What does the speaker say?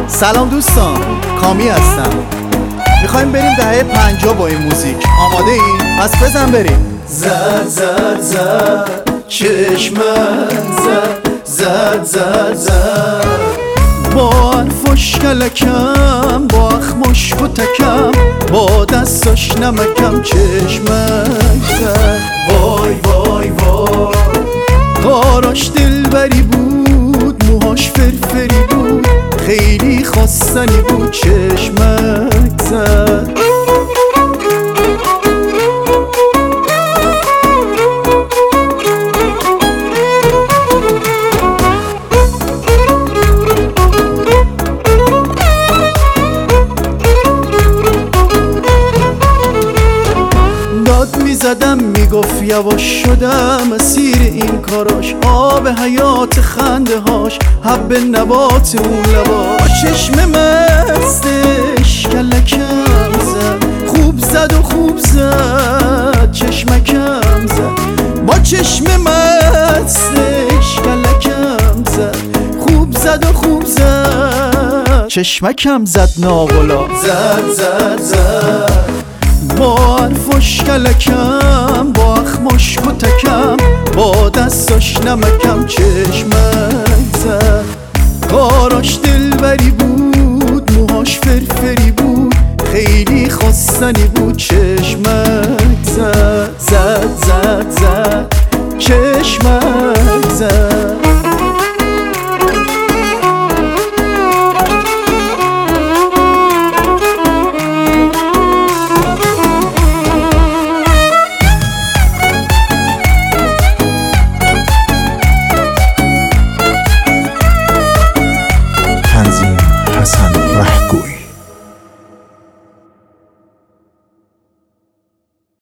سلام دوستان، کامی هستم. میخوایم بریم دهه 50 با این موزیک. آماده این؟ پس بزن بریم. زد زد زد چشمت زد با حرفاش کلکم، با اخماش کتکم، با دستاش نمکم چشمک زد. وای وای وای کاراش دلبری بود، موهاش فرفری بود، خیلی خواستنی بود چشمک زد. میزدم میگفت یواش شدم اسیر این کاراش، آب حیات خنده هاش، حب نبات اون لباش. چشم مستش کلکم زد، خوب زد و خوب زد چشمکم زد. با چشم مستش کلکم زد، خوب زد و خوب زد چشمکم زد. ناقلا زد زد زد با حرفاش کلکم، با اخماش کتکم، با دستاش نمکم چشمک زد. کاراش دلبری بود، موهاش فرفری بود، خیلی خواستنی بود چشمک زد. زد زد زد چشمک زد. تنظیم حسن رحگوی.